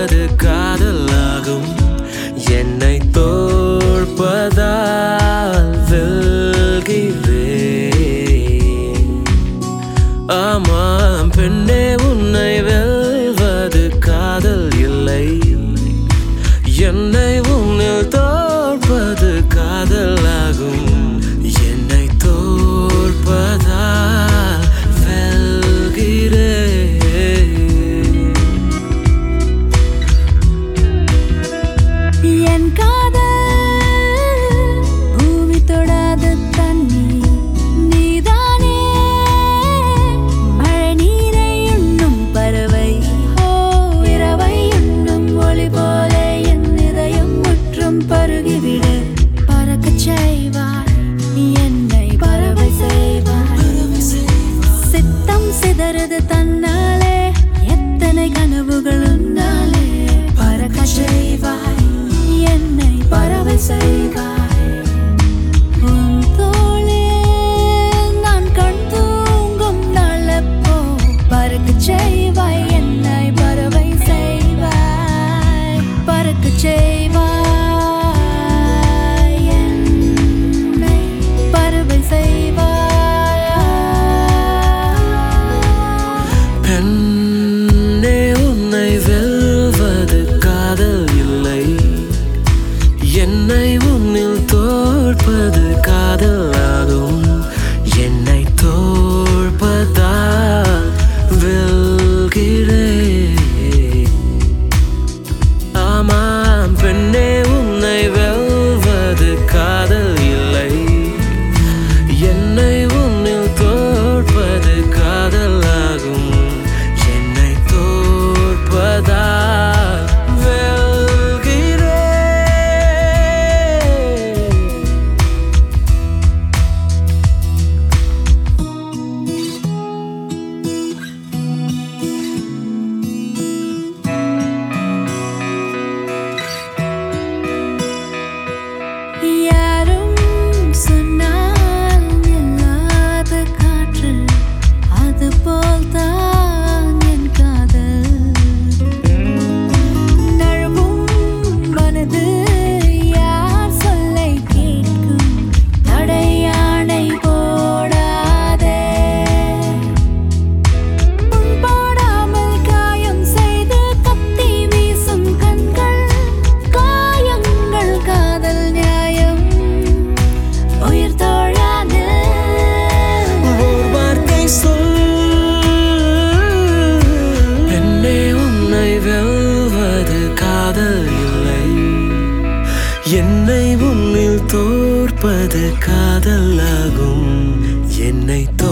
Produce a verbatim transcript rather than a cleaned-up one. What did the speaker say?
தோற்பது காதலாகும். என்னை தோற்பதால் வெல்கிறேன். ஆமாம் பெண்ணே, உன்னை வெல்வது காதல் இல்லை. என்னை உன்னில் தோற்பது காதலாகும். என்னை தோற்பதால் வெல்கிறேன். என் காதல் பூமி தொடாத தண்ணீர் நீதானே. மழை நீரை உண்ணும் பறவை, ஓ இரவை உண்ணும் ஒளி போல என் இதயம் முற்றும் பருகிவிட பறக்கச் செய்வாய். என்னை பறவை செய்வாய். சித்தம் சிதறது தன்னாலே, எத்தனை கனவுகள் உன்னாலே. பறக்கச் செய்வாய், என்னை பறவை செய்வாய். உன் தோளில் நான் கண் தூங்கும் நாளப்போ பறக்கச் செய்வாய். என்னை பறவை செய்வாய். பறக்கச் செய்வாய். என்னை பறவை செய்வாய். பெண்ணே, உன்னை வெல்வது காதல் இல்லை. என்னை உன்னில் தோற்பது காதலாகும். என்னை தோற்பதால் வெல்கிறேன். ஆமாம் பெண்ணே, உன்னை வெல்வது காதல் இல்லை. என்னை உன்னில் தோற்பது காதலாகும். என்னை தோற்பதால் வெல்கிறேன். யாரும் சொன்னால் இல்லாத காற்று, அது போல்தான் என் காதல். நழுவும் மனது யார் சொல்லை கேட்கும். தடையானை போடாதே. உன் போடாமல் காயம் செய்து கத்தி வீசும் கண்கள். காயங்கள் காதல் நியாயம். உயிர் தோழாது ஓர் வார்த்தை சொல். பெண்ணே, உன்னை வெல்வது காதல் இல்லை. என்னை உன்னில் தோற்பது காதலாகும். என்னை